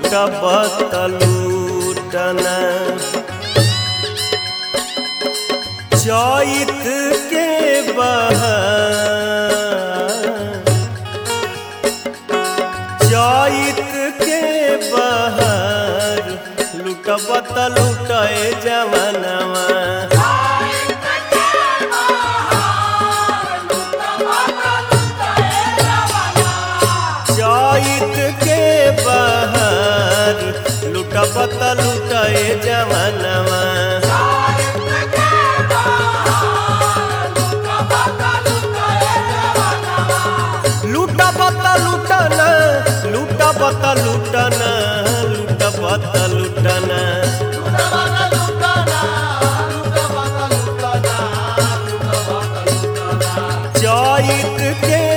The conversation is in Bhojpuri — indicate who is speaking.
Speaker 1: लूटबत लूटना चैत के बहार चैत के बहार लूटबत लूटे जवनवा चैत के बहार लूटबत लूटे जवनवा लूटबत लूटना लूटबत लूटना लूटबत लूटना चैत के